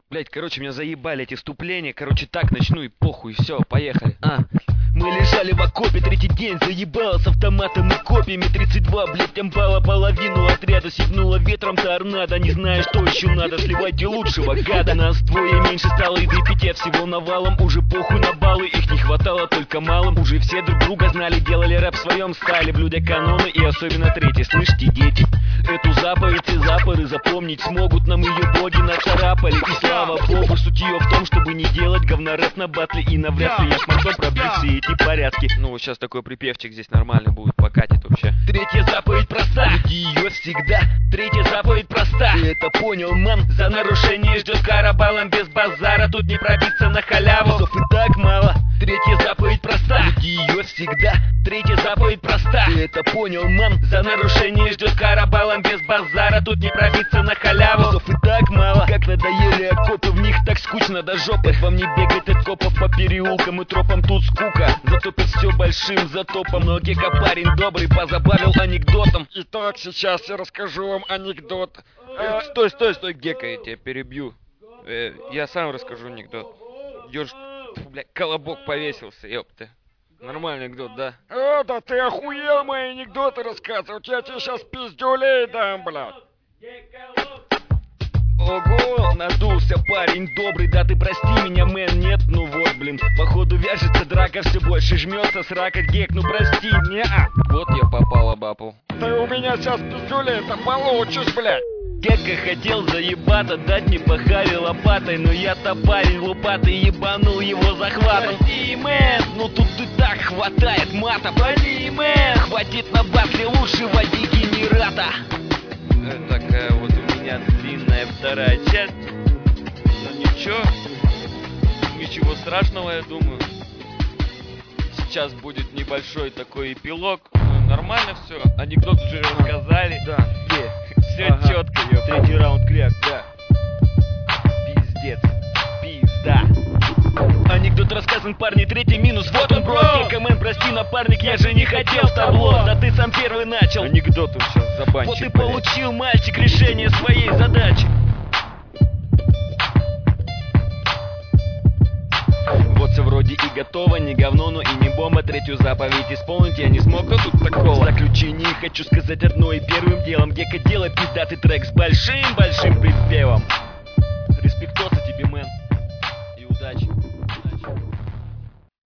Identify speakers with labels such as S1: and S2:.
S1: Блять, короче, меня заебали эти вступления. Короче, так начну и похуй, все, поехали. Мы лежали в окопе, третий день заебало с автоматом и копьями. 32, блять, амбала, половину отряда сигнула ветром торнадо. Не знаю, что еще надо, сливайте лучшего гада. Нас двое меньше стало и до 5 всего навалом. Уже похуй на баллы, их не хватало только малым. Уже все друг друга знали, делали рэп в своем стайле. Блюдя каноны и особенно третий, слышите, дети? Эту заповедь и запоры запомнить смогут, нам ее боги нацарапали. И слава богу, суть ее в том, чтобы не делать говнорэп на батле. И навряд ли я смогу пробить все эти порядки. Ну, вот сейчас такой припевчик здесь нормальный будет, покатит вообще. Третья заповедь проста, люди ее всегда. Третья заповедь проста, ты это понял, мам? За нарушение ждет кара, балом без базара. Тут не пробиться на халяву, слов и так мало. Третья заповедь проста, люди ее всегда. Третья заповедь проста, ты это понял, мам? За нарушение ждет кара, балом без базара. Тут не пробиться на халяву, слов и так мало. Как надоели окопы, в них так скучно до жопы. Вам не бегать от копов по переулкам и тропам, тут скука. Затопит все большим затопом. Но Гека парень добрый, позабавил анекдотом.
S2: Итак, сейчас я расскажу вам анекдот.
S1: Стой, Гека, я тебя перебью. Я сам расскажу анекдот. Ёж, бля, колобок повесился, ёпта. Нормальный анекдот, да?
S2: Да ты охуел мои анекдоты рассказывать, я тебе сейчас пиздюлей дам, блядь.
S1: Ого, надулся парень добрый, да ты прости меня, мэн, нет, ну вот, блин. Походу вяжется драка, все больше жмется срака, Гек, ну прости, не-а. Вот я попал об апл.
S2: Ты у меня сейчас пиздюлей-то получишь, блядь.
S1: Гека хотел заебаться, дать мне по харе лопатой. Но я-то парень лупатый, ебанул его захватом. Прости, мэн, ну тут и так хватает мата. Прости, мэн, хватит на батле лучшего дегенерата. Такая вот у меня длинная вторая часть. Но ничего страшного, я думаю. Сейчас будет небольшой такой эпилог. Нормально все, анекдот уже рассказали.
S2: Да,
S1: все четко, ёпта.
S2: Третий раунд кряк, да.
S1: Пиздец, пизда. Анекдот рассказан, парни, третий минус, вот он, бро. Гека, мэн, прости, напарник, я же не хотел в табло. Да ты сам первый начал.
S2: Анекдот он сейчас забанчик.
S1: Вот и получил мальчик решение своей задачи. Вот все вроде и готово, не говно, но и не бомба. Третью заповедь исполнить я не смог, но тут такого. В заключение хочу сказать одно и первым делом. Гека, делай пиздатый трек с большим припевом.